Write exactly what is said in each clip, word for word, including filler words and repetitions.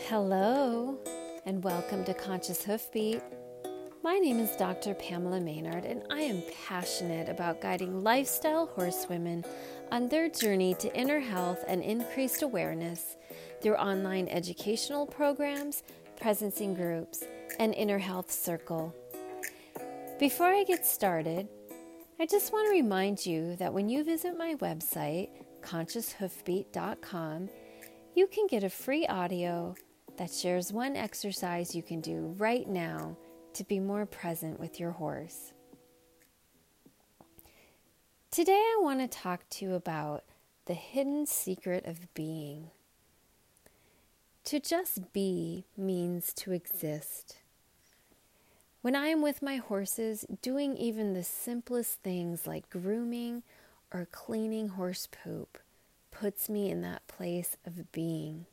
Hello, and welcome to Conscious Hoofbeat. My name is Doctor Pamela Maynard, and I am passionate about guiding lifestyle horsewomen on their journey to inner health and increased awareness through online educational programs, presencing groups, and Inner Health Circle. Before I get started, I just want to remind you that when you visit my website, conscious hoofbeat dot com, you can get a free audio that shares one exercise you can do right now to be more present with your horse. Today I want to talk to you about the hidden secret of being. To just be means to exist. When I am with my horses, doing even the simplest things like grooming or cleaning horse poop puts me in that place of being.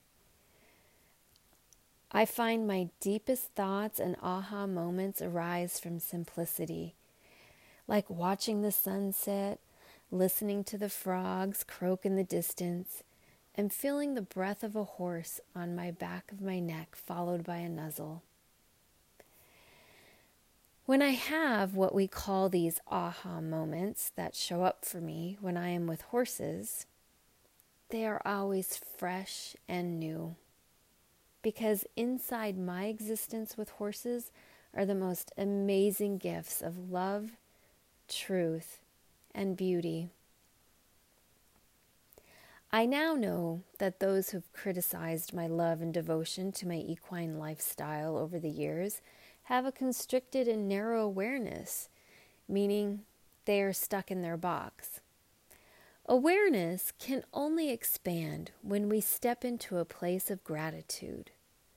I find my deepest thoughts and aha moments arise from simplicity, like watching the sunset, listening to the frogs croak in the distance, and feeling the breath of a horse on my back of my neck followed by a nuzzle. When I have what we call these aha moments that show up for me when I am with horses, they are always fresh and new, because inside my existence with horses are the most amazing gifts of love, truth, and beauty. I now know that those who've criticized my love and devotion to my equine lifestyle over the years have a constricted and narrow awareness, meaning they are stuck in their box. Awareness can only expand when we step into a place of gratitude.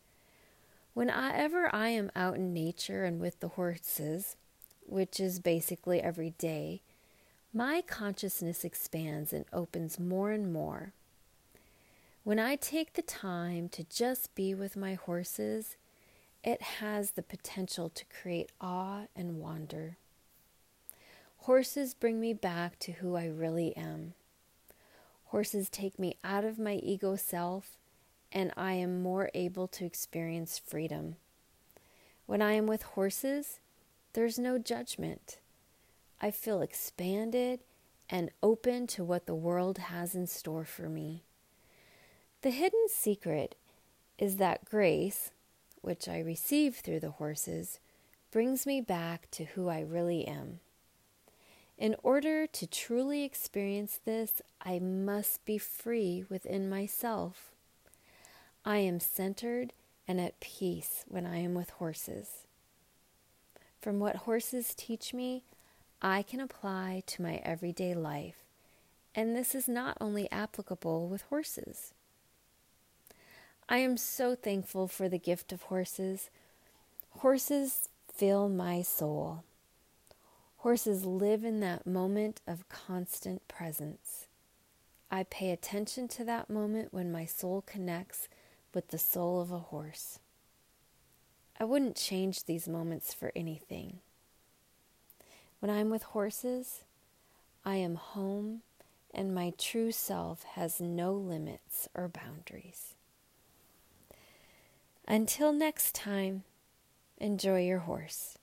Whenever I am out in nature and with the horses, which is basically every day, my consciousness expands and opens more and more. When I take the time to just be with my horses, it has the potential to create awe and wonder. Horses bring me back to who I really am. Horses take me out of my ego self, and I am more able to experience freedom. When I am with horses, there's no judgment. I feel expanded and open to what the world has in store for me. The hidden secret is that grace, which I receive through the horses, brings me back to who I really am. In order to truly experience this, I must be free within myself. I am centered and at peace when I am with horses. From what horses teach me, I can apply to my everyday life, and this is not only applicable with horses. I am so thankful for the gift of horses. Horses fill my soul. Horses live in that moment of constant presence. I pay attention to that moment when my soul connects with the soul of a horse. I wouldn't change these moments for anything. When I'm with horses, I am home, and my true self has no limits or boundaries. Until next time, enjoy your horse.